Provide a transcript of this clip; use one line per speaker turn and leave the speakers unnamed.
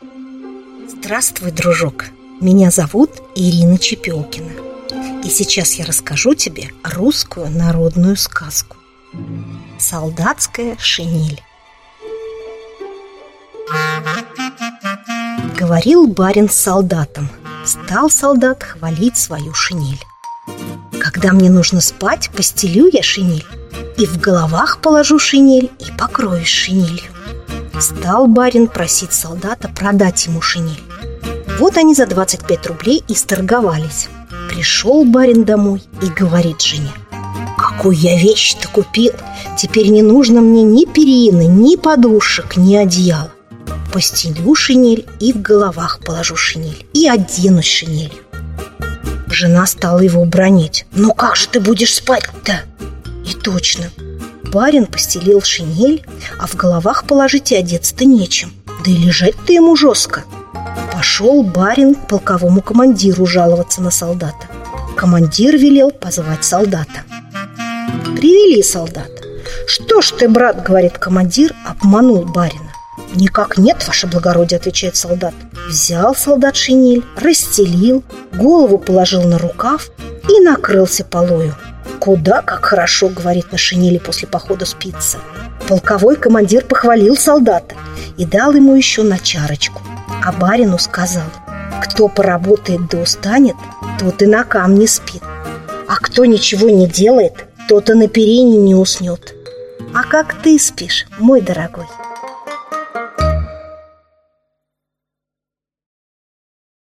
Здравствуй, дружок. Меня зовут Ирина Чепелкина. И сейчас я расскажу тебе русскую народную сказку. Солдатская шинель. Говорил барин с солдатом. Стал солдат хвалить свою шинель. Когда мне нужно спать, постелю я шинель, и в головах положу шинель, и покроюсь шинелью. Стал барин просить солдата продать ему шинель. Вот они за 25 рублей и сторговались. Пришел барин домой и говорит жене: какую я вещь-то купил! Теперь не нужно мне ни перины, ни подушек, ни одеяла. Постелю шинель и в головах положу шинель, и оденусь шинелью. Жена стала его бранить: ну как же ты будешь спать-то? И точно, барин постелил шинель, а в головах положить и одеться-то нечем, да и лежать-то ему жестко. Пошел барин к полковому командиру жаловаться на солдата. Командир велел позвать солдата. Привели солдата. Что ж ты, брат, говорит командир, обманул барина? Никак нет, ваше благородие, отвечает солдат. Взял солдат шинель, расстелил, голову положил на рукав и накрылся полою. Куда как хорошо, говорит, на шинели после похода спится. Полковой командир похвалил солдата и дал ему еще на чарочку. А барину сказал: кто поработает да устанет, тот и на камне спит, а кто ничего не делает, тот и на перине не уснет. А как ты спишь, мой дорогой?